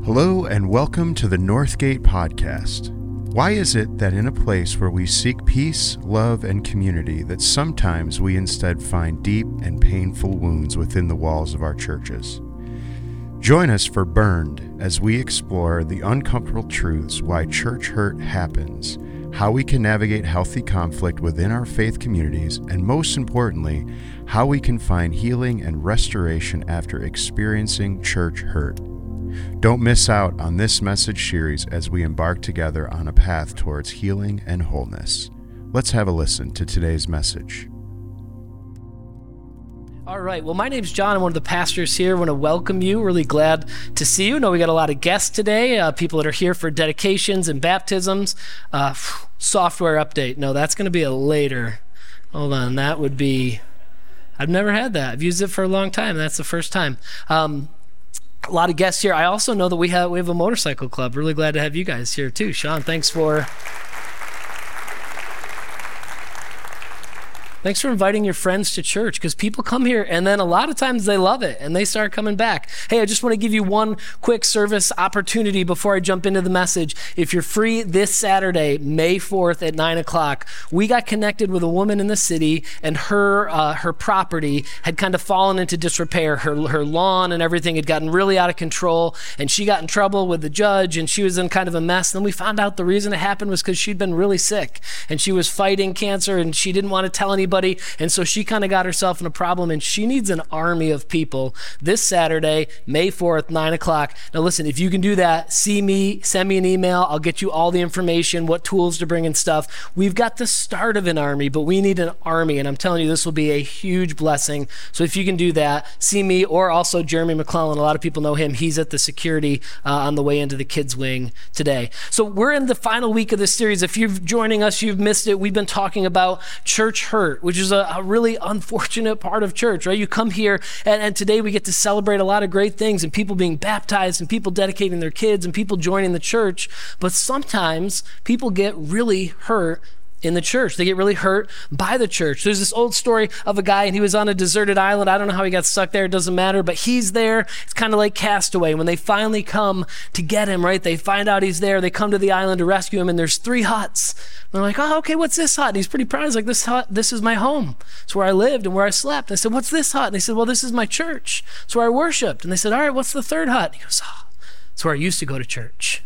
Hello and welcome to the Northgate Podcast. Why is it that in a place where we seek peace, love, and community, that sometimes we instead find deep and painful wounds within the walls of our churches? Join us for Burned as we explore the uncomfortable truths why church hurt happens, how we can navigate healthy conflict within our faith communities, and most importantly, how we can find healing and restoration after experiencing church hurt. Don't miss out on this message series as we embark together on a path towards healing and wholeness. Let's have a listen to today's message. All right. Well, my name's John. I'm one of the pastors here. I want to welcome you. Really glad to see you. I know we got a lot of guests today, people that are here for dedications and baptisms. Software update. No, that's going to be a later. Hold on. That would be, I've never had that. I've used it for a long time. That's the first time. A lot of guests here. I also know that we have a motorcycle club. Really glad to have you guys here too. Sean, thanks for inviting your friends to church, because people come here and then a lot of times they love it and they start coming back. Hey, I just want to give you one quick service opportunity before I jump into the message. If you're free this Saturday, May 4th at 9 o'clock, we got connected with a woman in the city, and her property had kind of fallen into disrepair. Her lawn and everything had gotten really out of control, and she got in trouble with the judge, and she was in kind of a mess. And then we found out the reason it happened was because she'd been really sick and she was fighting cancer and she didn't want to tell anybody. And so she kind of got herself in a problem, and she needs an army of people this Saturday, May 4th, 9 o'clock. Now listen, if you can do that, see me, send me an email. I'll get you all the information, what tools to bring and stuff. We've got the start of an army, but we need an army. And I'm telling you, this will be a huge blessing. So if you can do that, see me, or also Jeremy McClellan. A lot of people know him. He's at the security on the way into the kids wing today. So we're in the final week of this series. If you're joining us, you've missed it. We've been talking about church hurt, which is a really unfortunate part of church, right? You come here and today we get to celebrate a lot of great things, and people being baptized and people dedicating their kids and people joining the church. But sometimes people get really hurt in the church. They get really hurt by the church. There's this old story of a guy, and he was on a deserted island. I don't know how he got stuck there. It doesn't matter, but he's there. It's kind of like Castaway. When they finally come to get him, right? They find out he's there. They come to the island to rescue him, and there's 3 huts. And they're like, oh, okay, what's this hut? And he's pretty proud. He's like, this hut, this is my home. It's where I lived and where I slept. And I said, what's this hut? And they said, well, this is my church. It's where I worshiped. And they said, all right, what's the 3rd hut? And he goes, oh, it's where I used to go to church.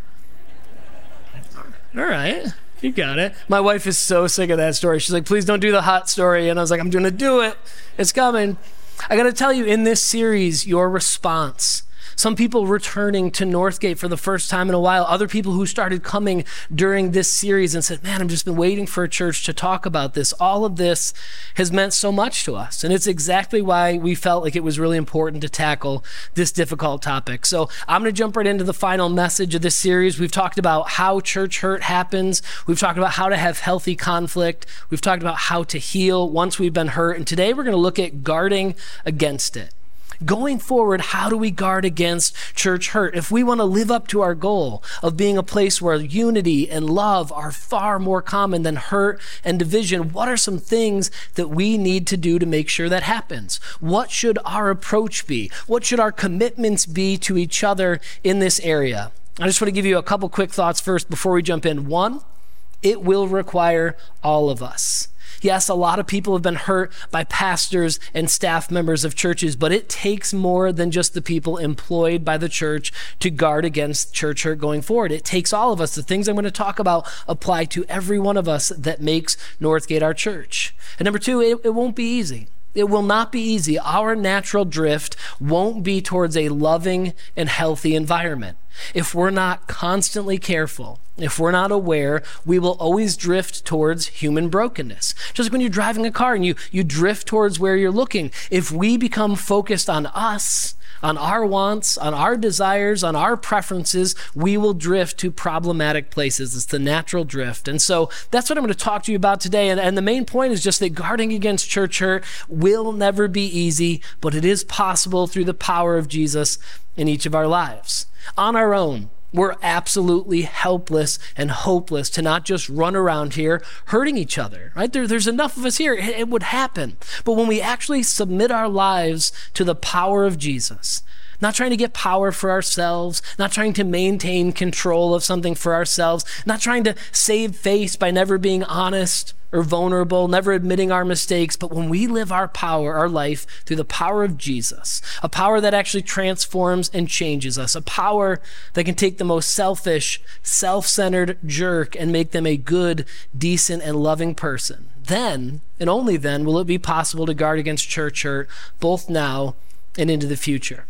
All right. You got it. My wife is so sick of that story. She's like, please don't do the hot story. And I was like, I'm going to do it. It's coming. I got to tell you, in this series, your response. Some people returning to Northgate for the first time in a while. Other people who started coming during this series and said, man, I've just been waiting for a church to talk about this. All of this has meant so much to us. And it's exactly why we felt like it was really important to tackle this difficult topic. So I'm going to jump right into the final message of this series. We've talked about how church hurt happens. We've talked about how to have healthy conflict. We've talked about how to heal once we've been hurt. And today we're going to look at guarding against it. Going forward, how do we guard against church hurt? If we want to live up to our goal of being a place where unity and love are far more common than hurt and division, what are some things that we need to do to make sure that happens? What should our approach be? What should our commitments be to each other in this area? I just want to give you a couple quick thoughts first before we jump in. 1, it will require all of us. Yes, a lot of people have been hurt by pastors and staff members of churches, but it takes more than just the people employed by the church to guard against church hurt going forward. It takes all of us. The things I'm going to talk about apply to every one of us that makes Northgate our church. And number 2, it won't be easy. It will not be easy. Our natural drift won't be towards a loving and healthy environment. If we're not constantly careful, if we're not aware, we will always drift towards human brokenness. Just like when you're driving a car and you drift towards where you're looking. If we become focused on us, on our wants, on our desires, on our preferences, we will drift to problematic places. It's the natural drift. And so that's what I'm going to talk to you about today. And the main point is just that guarding against church hurt will never be easy, but it is possible through the power of Jesus in each of our lives. On our own, we're absolutely helpless and hopeless to not just run around here hurting each other, right? There's enough of us here. It would happen. But when we actually submit our lives to the power of Jesus, not trying to get power for ourselves, not trying to maintain control of something for ourselves, not trying to save face by never being honest or vulnerable, never admitting our mistakes. But when we live our life through the power of Jesus, a power that actually transforms and changes us, a power that can take the most selfish, self-centered jerk and make them a good, decent, and loving person, then, and only then, will it be possible to guard against church hurt, both now and into the future.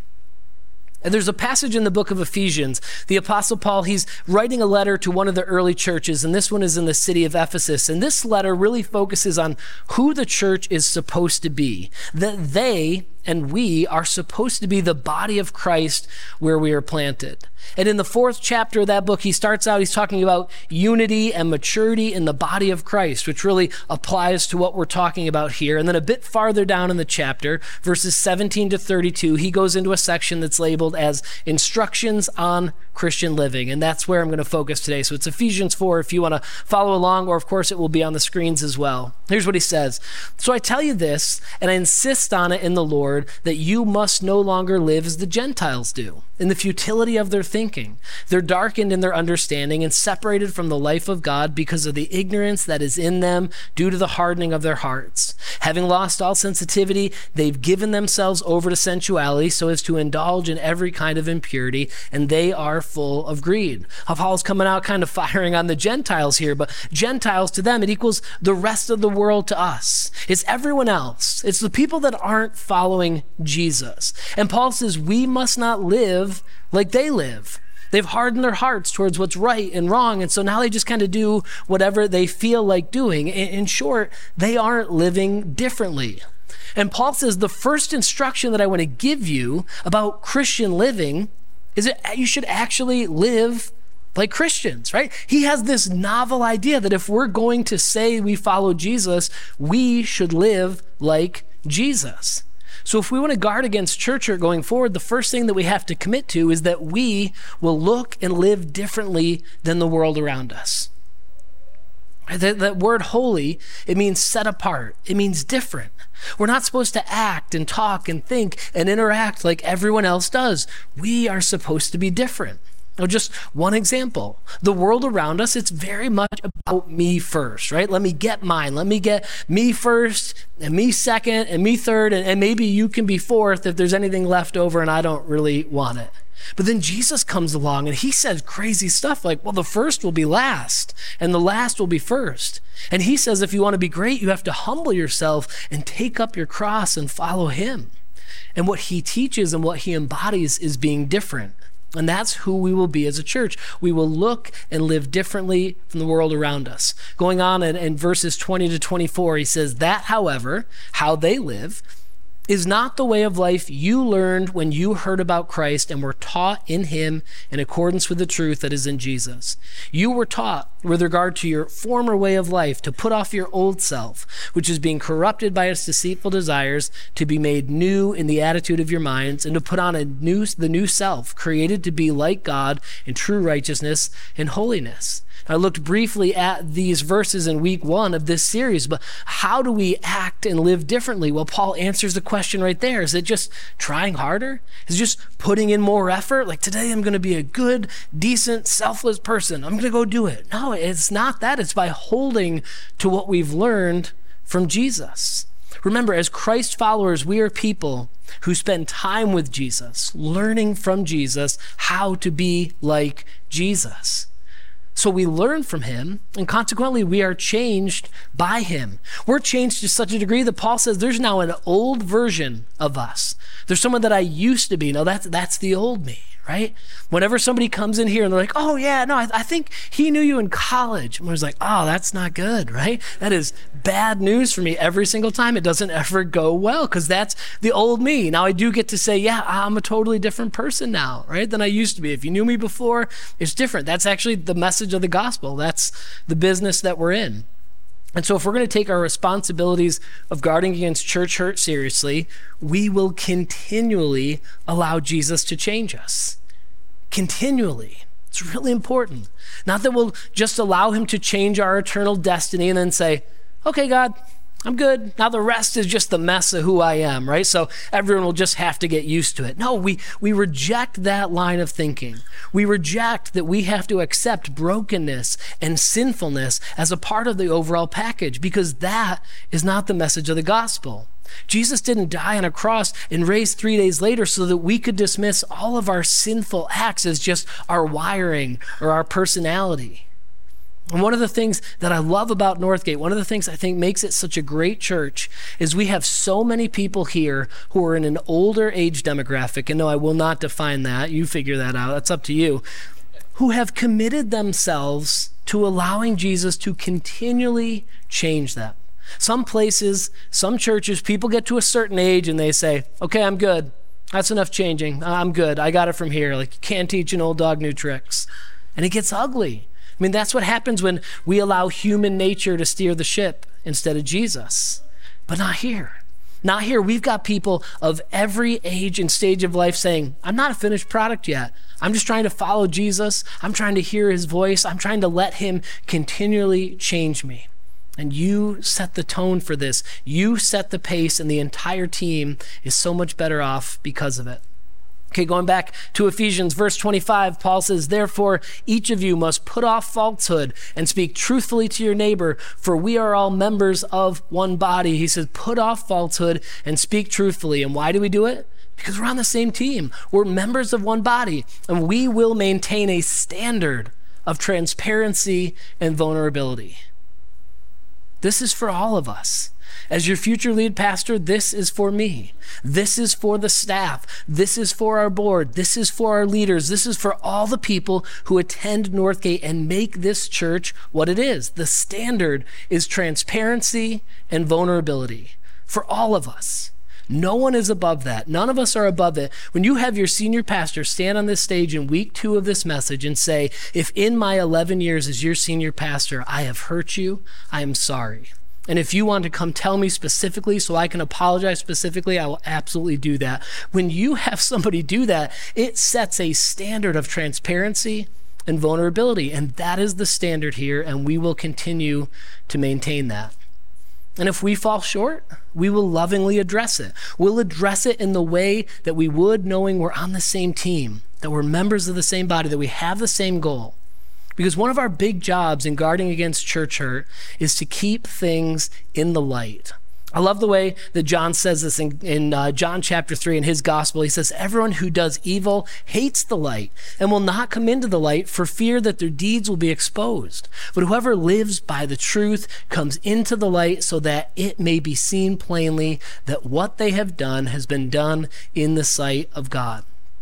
And there's a passage in the book of Ephesians. The Apostle Paul, he's writing a letter to one of the early churches, and this one is in the city of Ephesus. And this letter really focuses on who the church is supposed to be, that they and we are supposed to be the body of Christ where we are planted. And in the 4th chapter of that book, he's talking about unity and maturity in the body of Christ, which really applies to what we're talking about here. And then a bit farther down in the chapter, verses 17 to 32, he goes into a section that's labeled as instructions on Christian living. And that's where I'm going to focus today. So it's Ephesians 4 if you want to follow along, or of course it will be on the screens as well. Here's what he says. So I tell you this, and I insist on it in the Lord, that you must no longer live as the Gentiles do, in the futility of their thinking. They're darkened in their understanding and separated from the life of God because of the ignorance that is in them due to the hardening of their hearts. Having lost all sensitivity, they've given themselves over to sensuality so as to indulge in every kind of impurity, and they are full of greed. Paul's coming out kind of firing on the Gentiles here, but Gentiles to them, it equals the rest of the world to us. It's everyone else. It's the people that aren't following Jesus. And Paul says we must not live like they live. They've hardened their hearts towards what's right and wrong, and so now they just kind of do whatever they feel like doing. In short, they aren't living differently. And Paul says the first instruction that I want to give you about Christian living is that you should actually live like Christians, right? He has this novel idea that if we're going to say we follow Jesus, we should live like Jesus. So if we want to guard against church hurt going forward, the first thing that we have to commit to is that we will look and live differently than the world around us. That word holy, it means set apart. It means different. We're not supposed to act and talk and think and interact like everyone else does. We are supposed to be different. Now, just one example. The world around us, it's very much about me first, right? Let me get mine. Let me get me first and me second and me third, and maybe you can be fourth if there's anything left over and I don't really want it. But then Jesus comes along and he says crazy stuff like, well, the first will be last and the last will be first. And he says if you want to be great, you have to humble yourself and take up your cross and follow him. And what he teaches and what he embodies is being different. And that's who we will be as a church. We will look and live differently from the world around us. Going on in verses 20 to 24, he says, that, however, how they live is not the way of life you learned when you heard about Christ and were taught in him in accordance with the truth that is in Jesus. You were taught with regard to your former way of life to put off your old self, which is being corrupted by its deceitful desires, to be made new in the attitude of your minds, and to put on the new self, created to be like God in true righteousness and holiness. I looked briefly at these verses in week 1 of this series, but how do we act and live differently? Well, Paul answers the question right there. Is it just trying harder? Is it just putting in more effort? Like, today I'm going to be a good, decent, selfless person. I'm going to go do it. No, it's not that. It's by holding to what we've learned from Jesus. Remember, as Christ followers, we are people who spend time with Jesus, learning from Jesus how to be like Jesus. So we learn from him, and consequently, we are changed by him. We're changed to such a degree that Paul says there's now an old version of us. There's someone that I used to be. No, that's the old me, right? Whenever somebody comes in here and they're like, oh yeah, no, I think he knew you in college. And we're like, oh, that's not good, right? That is bad news for me every single time. It doesn't ever go well because that's the old me. Now I do get to say, yeah, I'm a totally different person now, right, than I used to be. If you knew me before, it's different. That's actually the message of the gospel. That's the business that we're in. And so if we're going to take our responsibilities of guarding against church hurt seriously, we will continually allow Jesus to change us. Continually. It's really important. Not that we'll just allow him to change our eternal destiny and then say, okay, God, I'm good. Now the rest is just the mess of who I am, right? So everyone will just have to get used to it. No, we reject that line of thinking. We reject that we have to accept brokenness and sinfulness as a part of the overall package, because that is not the message of the gospel. Jesus didn't die on a cross and raise 3 days later so that we could dismiss all of our sinful acts as just our wiring or our personality. And one of the things that I love about Northgate, one of the things I think makes it such a great church, is we have so many people here who are in an older age demographic, and no, I will not define that. You figure that out. That's up to you. Who have committed themselves to allowing Jesus to continually change them. Some places, some churches, people get to a certain age and they say, okay, I'm good. That's enough changing. I'm good. I got it from here. Like, you can't teach an old dog new tricks. And it gets ugly. I mean, that's what happens when we allow human nature to steer the ship instead of Jesus. But not here. Not here. We've got people of every age and stage of life saying, I'm not a finished product yet. I'm just trying to follow Jesus. I'm trying to hear his voice. I'm trying to let him continually change me. And you set the tone for this. You set the pace, and the entire team is so much better off because of it. Okay, going back to Ephesians, verse 25, Paul says, therefore, each of you must put off falsehood and speak truthfully to your neighbor, for we are all members of one body. He says, put off falsehood and speak truthfully. And why do we do it? Because we're on the same team. We're members of one body, and we will maintain a standard of transparency and vulnerability. This is for all of us. As your future lead pastor, this is for me. This is for the staff. This is for our board. This is for our leaders. This is for all the people who attend Northgate and make this church what it is. The standard is transparency and vulnerability for all of us. No one is above that. None of us are above it. When you have your senior pastor stand on this stage in week 2 of this message and say, if in my 11 years as your senior pastor, I have hurt you, I am sorry. And if you want to come tell me specifically so I can apologize specifically, I will absolutely do that. When you have somebody do that, it sets a standard of transparency and vulnerability. And that is the standard here, and we will continue to maintain that. And if we fall short, we will lovingly address it. We'll address it in the way that we would, knowing we're on the same team, that we're members of the same body, that we have the same goal. Because one of our big jobs in guarding against church hurt is to keep things in the light. I love the way that John says this in John chapter 3 in his gospel. He says, everyone who does evil hates the light and will not come into the light for fear that their deeds will be exposed. But whoever lives by the truth comes into the light so that it may be seen plainly that what they have done has been done in the sight of God.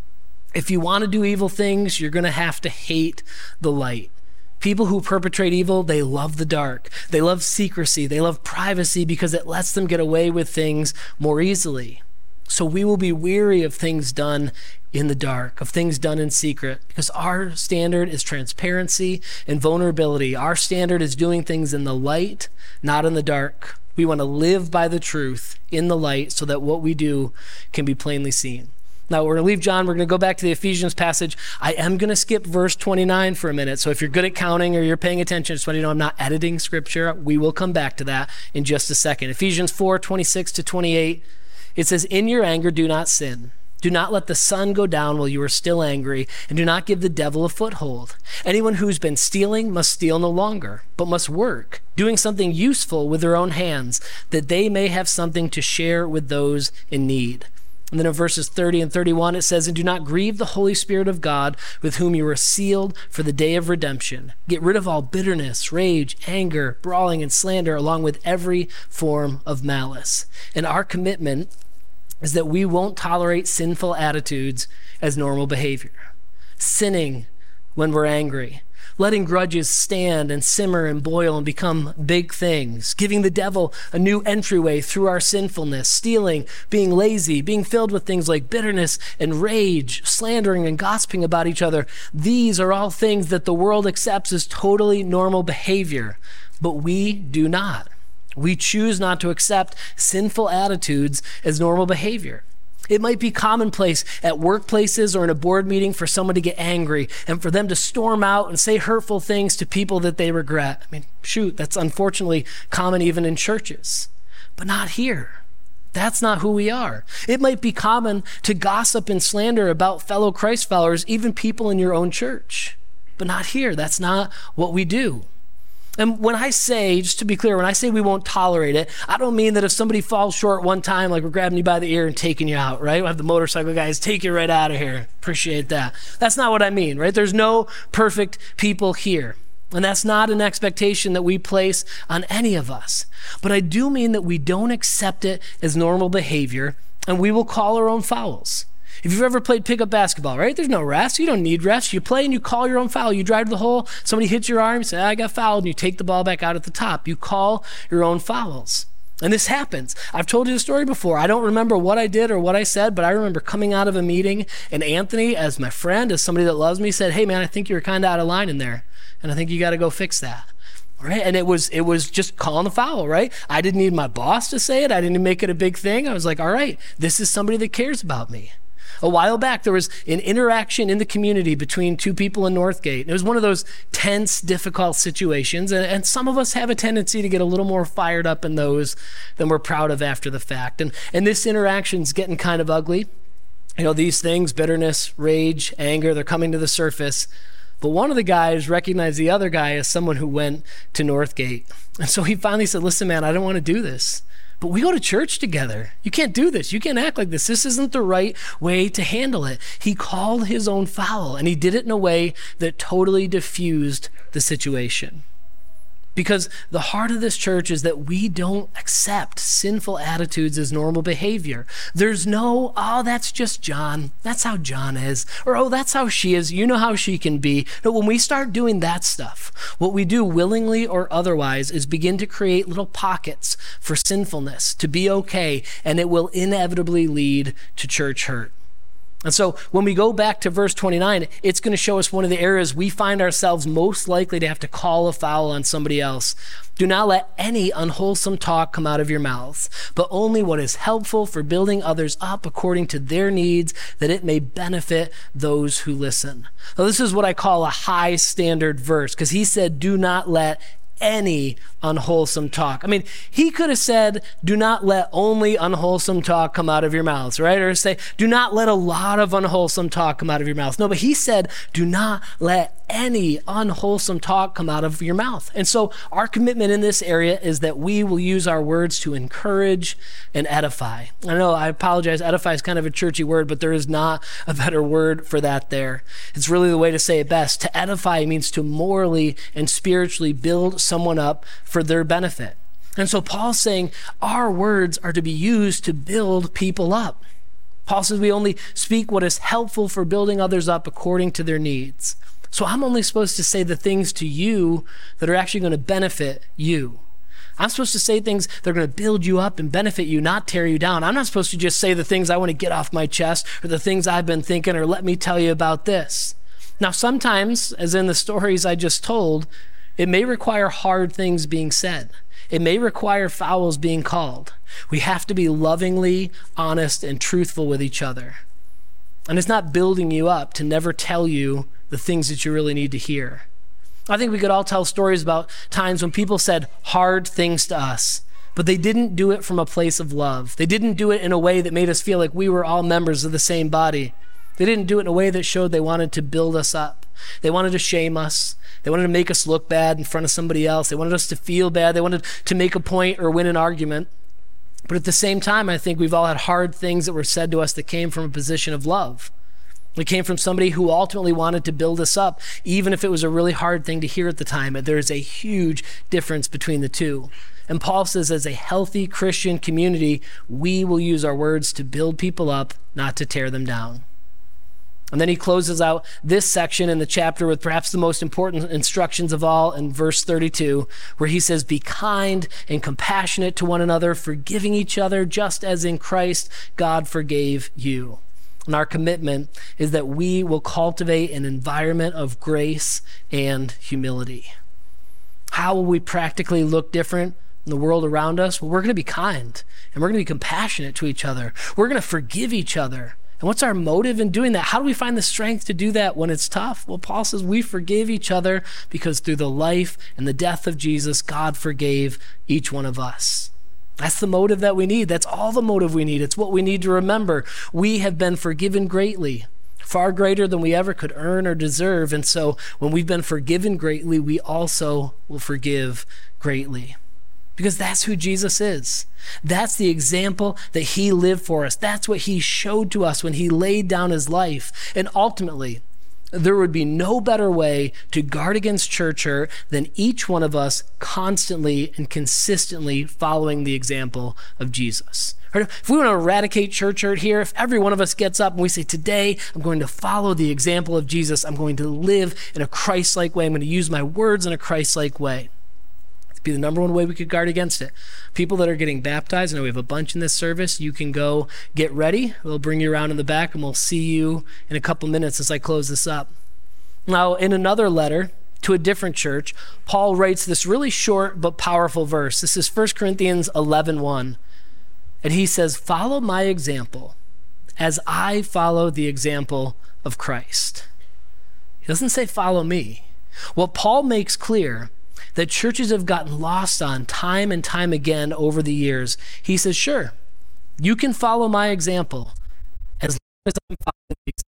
If you want to do evil things, you're going to have to hate the light. People who perpetrate evil, they love the dark. They love secrecy. They love privacy because it lets them get away with things more easily. So we will be weary of things done in the dark, of things done in secret, because our standard is transparency and vulnerability. Our standard is doing things in the light, not in the dark. We want to live by the truth in the light so that what we do can be plainly seen. Now, we're going to leave John. We're going to go back to the Ephesians passage. I am going to skip verse 29 for a minute. So if you're good at counting or you're paying attention, just want you to know I'm not editing scripture. We will come back to that in just a second. Ephesians 4:26-28, it says, in your anger, do not sin. Do not let the sun go down while you are still angry, and do not give the devil a foothold. Anyone who's been stealing must steal no longer, but must work, doing something useful with their own hands, that they may have something to share with those in need. And then in verses 30 and 31, it says, and do not grieve the Holy Spirit of God, with whom you are sealed for the day of redemption. Get rid of all bitterness, rage, anger, brawling, and slander, along with every form of malice. And our commitment is that we won't tolerate sinful attitudes as normal behavior. Sinning when we're angry. Letting grudges stand and simmer and boil and become big things, giving the devil a new entryway through our sinfulness, stealing, being lazy, being filled with things like bitterness and rage, slandering and gossiping about each other. These are all things that the world accepts as totally normal behavior, but we do not. We choose not to accept sinful attitudes as normal behavior. It might be commonplace at workplaces or in a board meeting for someone to get angry and for them to storm out and say hurtful things to people that they regret. I mean, shoot, that's unfortunately common even in churches. but not here. That's not who we are. It might be common to gossip and slander about fellow Christ followers, even people in your own church, but not here. That's not what we do. And when I say, just to be clear, when I say we won't tolerate it, I don't mean that if somebody falls short one time, like we're grabbing you by the ear and taking you out, right? We'll have the motorcycle guys take you right out of here. Appreciate that. That's not what I mean, right? There's no perfect people here. And that's not an expectation that we place on any of us. But I do mean that we don't accept it as normal behavior, and we will call our own fouls. If you've ever played pickup basketball, right? There's no refs. You don't need refs. You play and you call your own foul. You drive to the hole, somebody hits your arm, you say, I got fouled, and you take the ball back out at the top. You call your own fouls. And this happens. I've told you the story before. I don't remember what I did or what I said, but I remember coming out of a meeting, and Anthony, as my friend, as somebody that loves me, said, hey man, I think you were kind of out of line in there, and I think you got to go fix that. Right? And it was just calling the foul, right? I didn't need my boss to say it. I didn't make it a big thing. I was like, all right, this is somebody that cares about me. A while back, there was an interaction in the community between two people in Northgate. It was one of those tense, difficult situations, and some of us have a tendency to get a little more fired up in those than we're proud of after the fact. And this interaction's getting kind of ugly. You know, these things, bitterness, rage, anger, they're coming to the surface. But one of the guys recognized the other guy as someone who went to Northgate. And so he finally said, listen, man, I don't want to do this. But we go to church together. You can't do this. You can't act like this. This isn't the right way to handle it. He called his own foul, and he did it in a way that totally diffused the situation. Because the heart of this church is that we don't accept sinful attitudes as normal behavior. There's no, oh, that's just John. That's how John is. Or, oh, that's how she is. You know how she can be. But when we start doing that stuff, what we do willingly or otherwise is begin to create little pockets for sinfulness to be okay, and it will inevitably lead to church hurt. And so when we go back to verse 29, it's going to show us one of the areas we find ourselves most likely to have to call a foul on somebody else. Do not let any unwholesome talk come out of your mouths, but only what is helpful for building others up according to their needs, that it may benefit those who listen. Now, this is what I call a high standard verse, because he said, do not let any unwholesome talk. I mean, he could have said, do not let only unwholesome talk come out of your mouths, right? Or say, do not let a lot of unwholesome talk come out of your mouth. No, but he said, do not let any unwholesome talk come out of your mouth. And so our commitment in this area is that we will use our words to encourage and edify. I know, I apologize, edify is kind of a churchy word, but there is not a better word for that there. It's really the way to say it best. To edify means to morally and spiritually build someone up for their benefit. And so Paul's saying our words are to be used to build people up. Paul says we only speak what is helpful for building others up according to their needs. So I'm only supposed to say the things to you that are actually going to benefit you. I'm supposed to say things that are going to build you up and benefit you, not tear you down. I'm not supposed to just say the things I want to get off my chest or the things I've been thinking or let me tell you about this. Now, sometimes, as in the stories I just told, it may require hard things being said. It may require fouls being called. We have to be lovingly honest and truthful with each other. And it's not building you up to never tell you the things that you really need to hear. I think we could all tell stories about times when people said hard things to us, but they didn't do it from a place of love. They didn't do it in a way that made us feel like we were all members of the same body. They didn't do it in a way that showed they wanted to build us up. They wanted to shame us. They wanted to make us look bad in front of somebody else. They wanted us to feel bad. They wanted to make a point or win an argument. But at the same time, I think we've all had hard things that were said to us that came from a position of love. It came from somebody who ultimately wanted to build us up, even if it was a really hard thing to hear at the time. There's a huge difference between the two. And Paul says, as a healthy Christian community, we will use our words to build people up, not to tear them down. And then he closes out this section in the chapter with perhaps the most important instructions of all in verse 32, where he says, be kind and compassionate to one another, forgiving each other, just as in Christ God forgave you. And our commitment is that we will cultivate an environment of grace and humility. How will we practically look different in the world around us? Well, we're going to be kind, and we're going to be compassionate to each other. We're going to forgive each other. And what's our motive in doing that? How do we find the strength to do that when it's tough? Well, Paul says we forgive each other because through the life and the death of Jesus, God forgave each one of us. That's the motive that we need. That's all the motive we need. It's what we need to remember. We have been forgiven greatly, far greater than we ever could earn or deserve. And so when we've been forgiven greatly, we also will forgive greatly. Because that's who Jesus is. That's the example that he lived for us. That's what he showed to us when he laid down his life. And ultimately, there would be no better way to guard against church hurt than each one of us constantly and consistently following the example of Jesus. If we want to eradicate church hurt here, if every one of us gets up and we say, today I'm going to follow the example of Jesus, I'm going to live in a Christ-like way, I'm going to use my words in a Christ-like way. It'd be the number one way we could guard against it. People that are getting baptized, I know we have a bunch in this service, you can go get ready. We'll bring you around in the back and we'll see you in a couple minutes as I close this up. Now, in another letter to a different church, Paul writes this really short but powerful verse. This is 1 Corinthians 11:1. And he says, follow my example as I follow the example of Christ. He doesn't say follow me. What Paul makes clear that churches have gotten lost on time and time again over the years, he says, sure, you can follow my example as long as I'm following the example.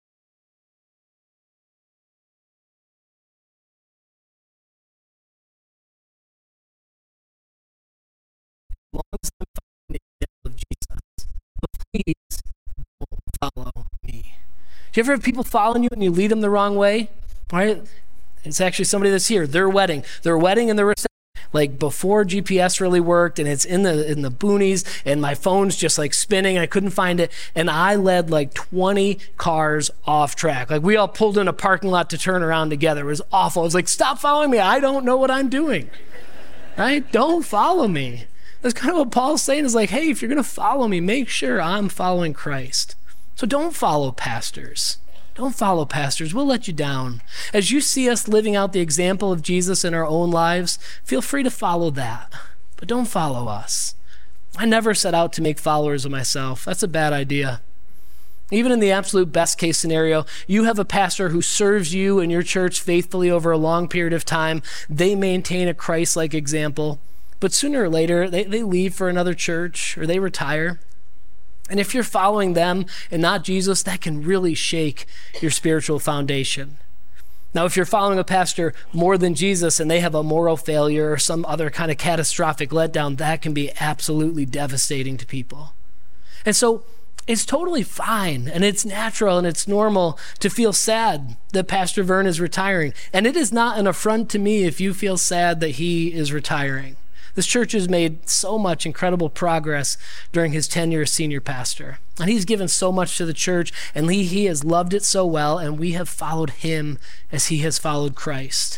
As long as I'm following the example of Jesus, but please don't follow me. Do you ever have people following you and you lead them the wrong way? Right? It's actually somebody that's here. Their wedding and their reception, like before GPS really worked, and it's in the boonies, and my phone's just like spinning, and I couldn't find it, and I led like 20 cars off track. Like we all pulled in a parking lot to turn around together. It was awful. I was like, stop following me. I don't know what I'm doing. Right? Don't follow me. That's kind of what Paul's saying, is like, hey, if you're going to follow me, make sure I'm following Christ. So don't follow pastors. Don't follow pastors. We'll let you down. As you see us living out the example of Jesus in our own lives, feel free to follow that. But don't follow us. I never set out to make followers of myself. That's a bad idea. Even in the absolute best case scenario, you have a pastor who serves you and your church faithfully over a long period of time. They maintain a Christ-like example. But sooner or later, they leave for another church or they retire. And if you're following them and not Jesus, that can really shake your spiritual foundation. Now, if you're following a pastor more than Jesus and they have a moral failure or some other kind of catastrophic letdown, that can be absolutely devastating to people. And so it's totally fine and it's natural and it's normal to feel sad that Pastor Vern is retiring. And it is not an affront to me if you feel sad that he is retiring. This church has made so much incredible progress during his tenure as senior pastor. And he's given so much to the church, and he has loved it so well, and we have followed him as he has followed Christ.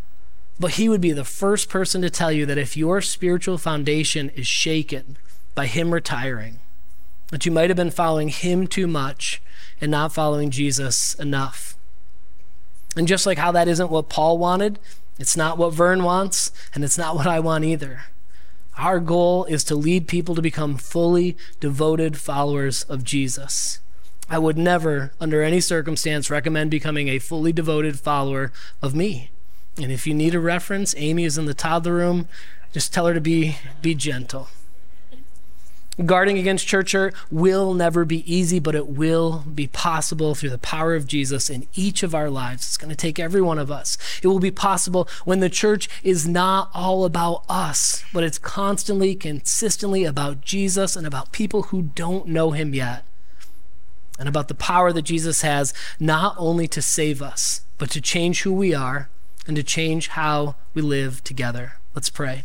But he would be the first person to tell you that if your spiritual foundation is shaken by him retiring, that you might have been following him too much and not following Jesus enough. And just like how that isn't what Paul wanted, it's not what Vern wants, and it's not what I want either. Our goal is to lead people to become fully devoted followers of Jesus. I would never, under any circumstance, recommend becoming a fully devoted follower of me. And if you need a reference, Amy is in the toddler room. Just tell her to be gentle. Guarding against church hurt will never be easy, but it will be possible through the power of Jesus in each of our lives. It's going to take every one of us. It will be possible when the church is not all about us, but it's constantly, consistently about Jesus and about people who don't know him yet, and about the power that Jesus has not only to save us, but to change who we are and to change how we live together. Let's pray.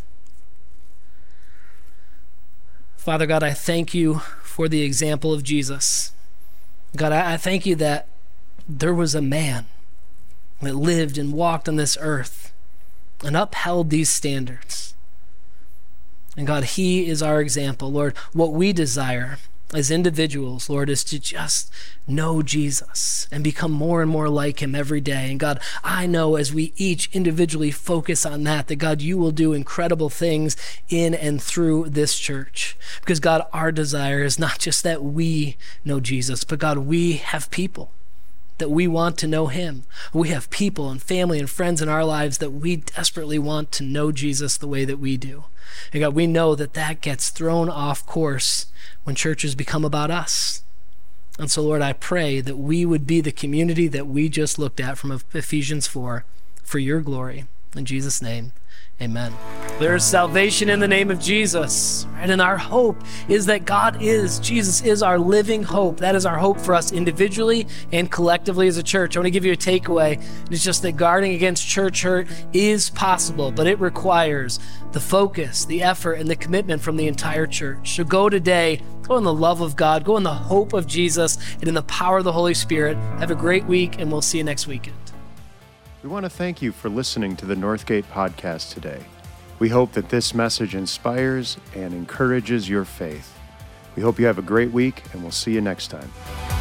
Father God, I thank you for the example of Jesus. God, I thank you that there was a man that lived and walked on this earth and upheld these standards. And God, he is our example. Lord, what we desire as individuals, Lord, is to just know Jesus and become more and more like him every day. And God, I know as we each individually focus on that God, you will do incredible things in and through this church. Because God, our desire is not just that we know Jesus, but God, we have people that we want to know him. We have people and family and friends in our lives that we desperately want to know Jesus the way that we do. And God, we know that that gets thrown off course when churches become about us. And so, Lord, I pray that we would be the community that we just looked at from Ephesians 4 for your glory. In Jesus' name, amen. There is salvation in the name of Jesus, right? And our hope is that Jesus is our living hope. That is our hope for us individually and collectively as a church. I want to give you a takeaway. It's just that guarding against church hurt is possible, but it requires the focus, the effort, and the commitment from the entire church. So go today, go in the love of God, go in the hope of Jesus, and in the power of the Holy Spirit. Have a great week, and we'll see you next weekend. We want to thank you for listening to the Northgate podcast today. We hope that this message inspires and encourages your faith. We hope you have a great week, and we'll see you next time.